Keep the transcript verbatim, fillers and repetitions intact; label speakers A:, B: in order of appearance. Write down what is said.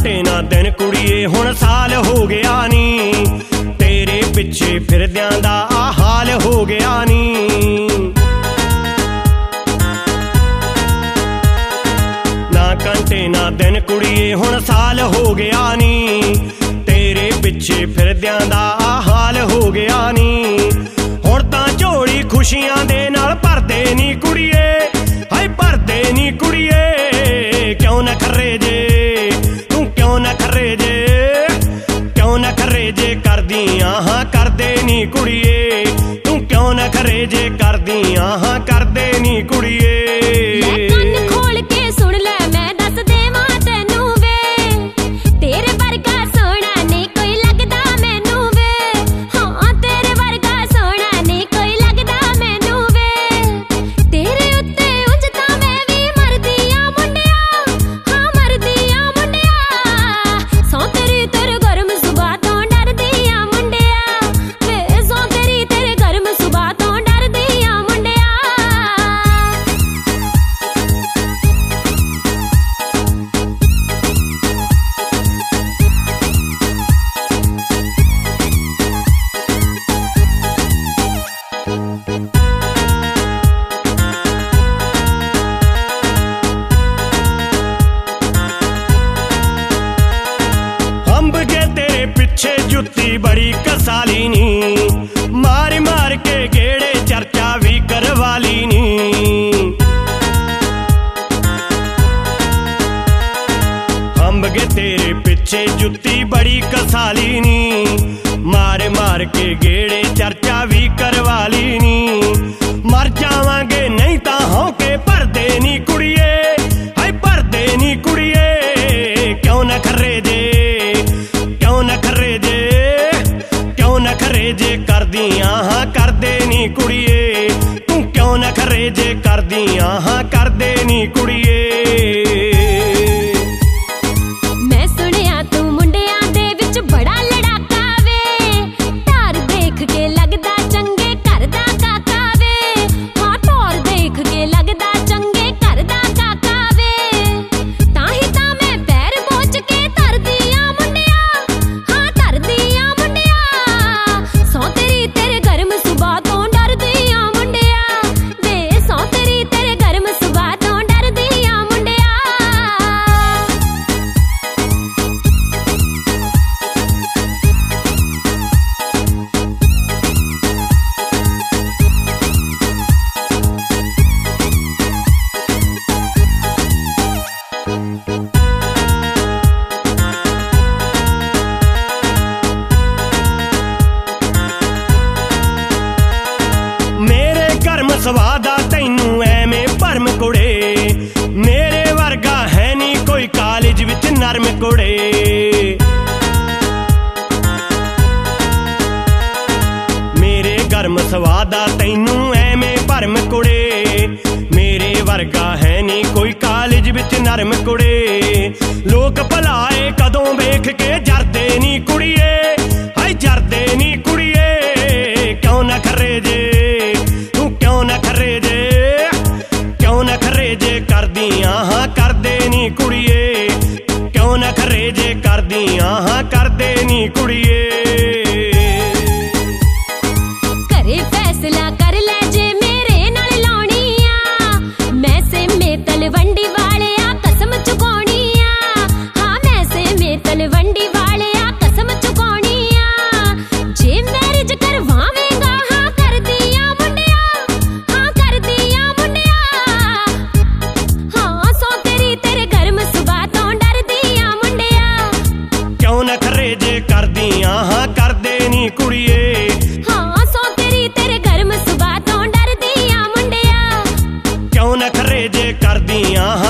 A: घंटे ना दिन कुड़िए हुण साल हो गया नी, तेरे पिछे फिरदियां दा आ हाल हो गया नी। ना घंटे ना दिन कुड़िए हुण साल हो गया नी, तेरे पिछे फिरदियां दा आ हाल हो गया नी। हुण तां झोली खुशियां दे नाल भरदे नी कुड़िए, हाय भरदे नी कुड़िए। क्यों न खर्रे जे तू क्यों न खर्रे जे, क्यों न खर्रे जे करदियां हाँ करदे नी कुड़िए, तू क्यों न खर्रे जे करदियां हाँ करदे नी कुड़िए।
B: कन्न खोल के सुन ले मैं दस देवां तैनू वे, तेरे वर्गा सोहना नहीं कोई लगदा मैनू वे। हाँ तेरे वर्गा सोहना नहीं कोई लगदा मैनू वे, तेरे उत्ते उंज तां मैं भी मरदी आ मुंडिया, हाँ मरदी आ मुंडिया। सौ तेरी तेरे गर्म सुबह तो डरदी आ मुंडिया, वे सौ तेरी तेरे गर्म सुबह तो डरदी आ मुंडिया।
A: अंब के तेरे पिछे जुत्ती बड़ी कसाली नी, मार मार के गेड़े चर्चा भी करवाली नी। अंब के तेरे पिछे जुत्ती बड़ी कसाली नी, मार मार के गेड़े चर्चा भी करवाली नी। मर जावांगे नहीं तां होके भरदे नी कुड़िए, हाय भरदे नी कुड़िए। क्यों न खर्रे जे क्यों न खर्रे जे, क्यों न खर्रे जे करदियां हाँ करदे नी कुड़िए, तू क्यों न खर्रे जे करदियां हाँ करदे नी कुड़िए।
B: मैं सुनिया तू मुंडियां दे विच बड़ा लड़ाका वे, तार देख के लगदा चंगे घर दा काका वे। हाँ तार देख के लगदा चंगे घर दा काका वे, ताही तां मैं पैर बोच के धरदी आ मुंडिया, हाँ धरदी आ मुंडिया। सौ तेरी तेरे गर्म सुबह तो डरदी आ मुंडिया, वे सौ तेरी तेरे गर्म सुबह तो डरदी आ मुंडिया।
A: मेरे गर्म सुभाऽ दा तैनू ऐवें भरम कुड़े, मेरे वर्गा है नी कोई कालेज विच नरम कुड़े। मेरे गर्म सुभाऽ दा तैनू ऐवें भरम कुड़े, मेरे वर्गा है नी कोई कालेज विच नरम कुड़े। लोक भलाए कदों वेख के जरदे नी कुड़िए, हाय जरदे नी कुड़िए। क्यों न खर्रे जे तू क्यों न खर्रे जे, क्यों न खर्रे जे करदियां हाँ करदे नी कुड़िए, क्यों न खर्रे जे करदियां हाँ करदे नी कुड़िए।
B: करे फैसला कर ले जे मेरे नाल लाउणी आ, मैं से में तलवंडी वाले आ कसम चुकाउणी आ। हाँ मैं से में तलवंडी वाले आ कसम चुकाउणी आ। जे मैरिज करवावेंगा हाँ करदी आ मुंडिया, हाँ करदी आ मुंडिया। हाँ सौ तेरी तेरे गर्म सुबह तो डरदी आ मुंडिया,
A: क्यों न खर्रे जे करदियां हाँ करदे नी कुड़िए,
B: हाँ सौ तेरी तेरे गर्म सुबह तो डरदी आ मुंडिया।
A: क्यों न खर्रे जे करदियां